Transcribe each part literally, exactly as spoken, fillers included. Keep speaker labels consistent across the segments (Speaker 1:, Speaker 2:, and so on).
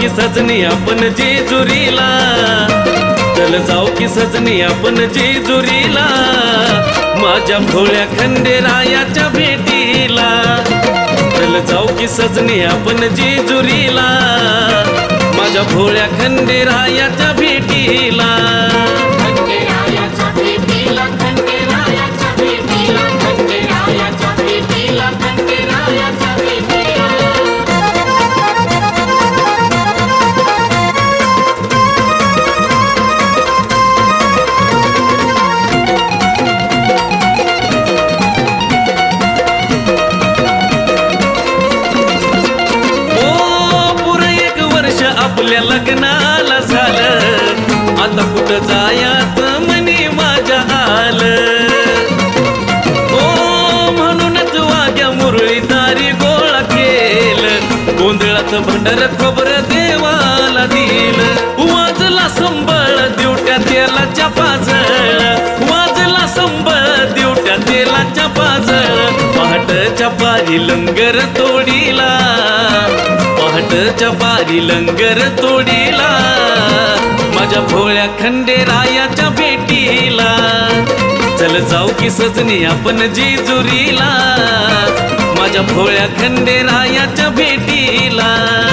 Speaker 1: की सजनी आपण जेजुरीला, चल जाऊ की सजनी आपण जेजुरीला, माझ्या भोळ्या खंडेरायाच्या भेटीला. चल जाऊ की सजनी आपण जेजुरीला, माझ्या भोळ्या खंडेरायाच्या भेटीला. आपल्या लग्नाला झालं, आता कुठं जायाचं मनी माझ्या आलं. ओ म्हणूनच वाग्या मुरळी दारी गोळा केलं, गोंधळाचं भंडार खोबरं देवाला दिलं. वाजला संबळ दिवट्या तेलाच्या पाजळ, वाजला संबळ दिवट्या तेलाच्या पाजळ, पहाटच्या पारी लंगर तोडीला, पहाटच्या पारी लंगर तोडीला, माझ्या भोळ्या खंडेरायाच्या भेटीला. चल जाऊ की सजनी आपण जेजुरीला, माझ्या भोळ्या खंडेरायाच्या भेटीला.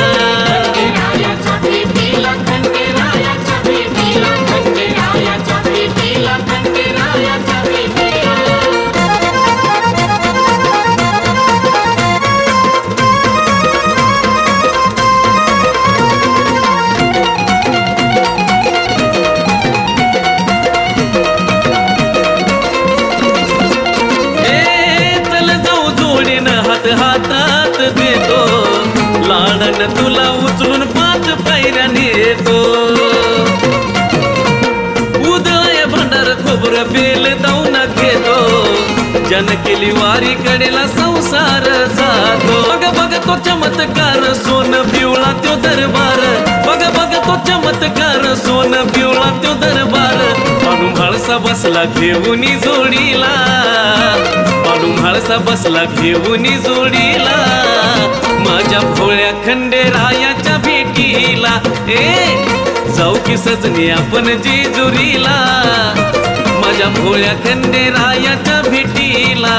Speaker 1: हातात देतो लाडन तुला उचलून पाच पायऱ्या नेतो. उदय भंडार खोबर बेल दाऊन घेतो, जन केली वारी कडेला संसार जातो. बघ बघ तो चमत्कार सोन पिवळा त्यो दरबार, बघ बघ तो चमत्कार सोन पिवळा त्यो दरबार. पाडू म्हाळसा बसला घेऊनी जोडीला, पाडू म्हाळसा बसला घेऊनी जोडीला, माझ्या भोळ्या खंडेरायाच्या भेटीला. ए जाऊ की सजनी आपण जेजुरीला, माझ्या भोळ्या खंडेरायाच्या भेटीला.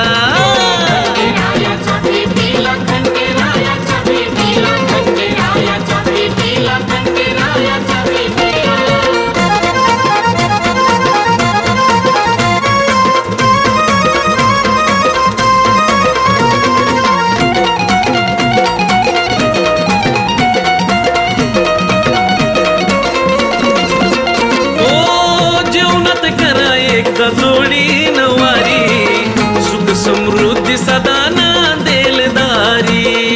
Speaker 1: जोडी नवारी सुख समृद्धी सदा नांदेल दारी.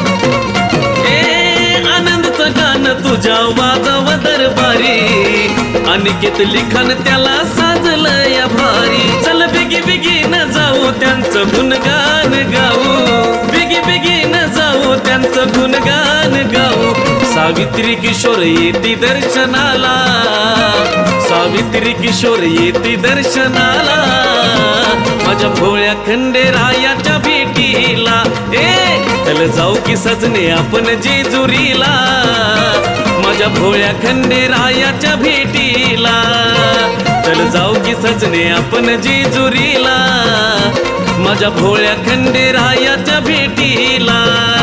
Speaker 1: ए आनंदचं गाणं तुझ्या वाजव दरबारी, अनिकेत लिखाण त्याला साजलं या भारी. चल बिगी बिगी न जाऊ त्यांचं गुणगान गाऊ, बिगी बिगी न जाऊ त्यांचं गुणगान गाऊ. सावित्री किशोर येती दर्शनाला, सावित्री किशोर येती दर्शनाला, माझ्या भोळ्या खंडेरायाच्या भेटीला. ए चल जाऊ की सजने आपण जेजुरीला, माझ्या भोळ्या खंडेरायाच्या भेटीला. चल जाऊ की सजने आपण जेजुरीला, माझ्या भोळ्या खंडेरायाच्या भेटीला.